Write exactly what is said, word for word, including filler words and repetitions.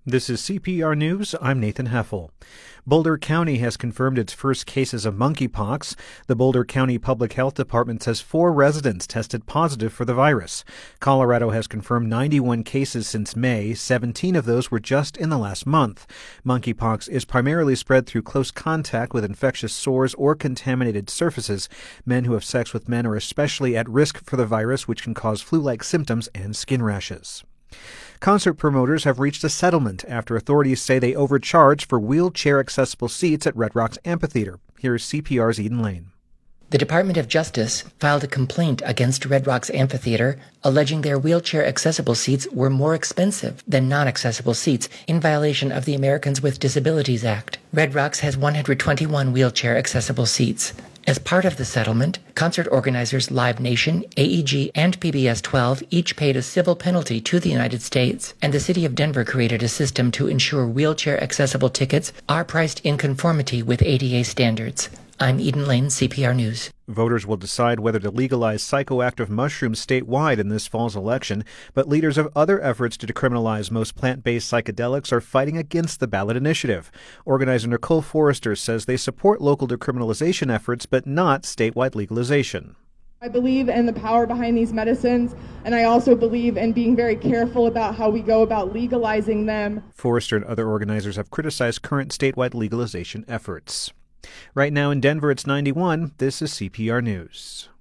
This is C P R News. I'm Nathan Heffel. Boulder County has confirmed its first cases of monkeypox. The Boulder County Public Health Department says four residents tested positive for the virus. Colorado has confirmed ninety-one cases since May. seventeen of those were just in the last month. Monkeypox is primarily spread through close contact with infectious sores or contaminated surfaces. Men who have sex with men are especially at risk for the virus, which can cause flu-like symptoms and skin rashes. Concert promoters have reached a settlement after authorities say they overcharged for wheelchair-accessible seats at Red Rocks Amphitheater. Here's C P R's Eden Lane. The Department of Justice filed a complaint against Red Rocks Amphitheater, alleging their wheelchair-accessible seats were more expensive than non-accessible seats in violation of the Americans with Disabilities Act. Red Rocks has one hundred twenty-one wheelchair-accessible seats. As part of the settlement, concert organizers Live Nation, A E G, and P B S twelve each paid a civil penalty to the United States, and the City of Denver created a system to ensure wheelchair-accessible tickets are priced in conformity with A D A standards. I'm Eden Lane, C P R News. Voters will decide whether to legalize psychoactive mushrooms statewide in this fall's election, but leaders of other efforts to decriminalize most plant-based psychedelics are fighting against the ballot initiative. Organizer Nicole Forrester says they support local decriminalization efforts, but not statewide legalization. I believe in the power behind these medicines, and I also believe in being very careful about how we go about legalizing them. Forrester and other organizers have criticized current statewide legalization efforts. Right now in Denver, it's ninety-one. This is C P R News.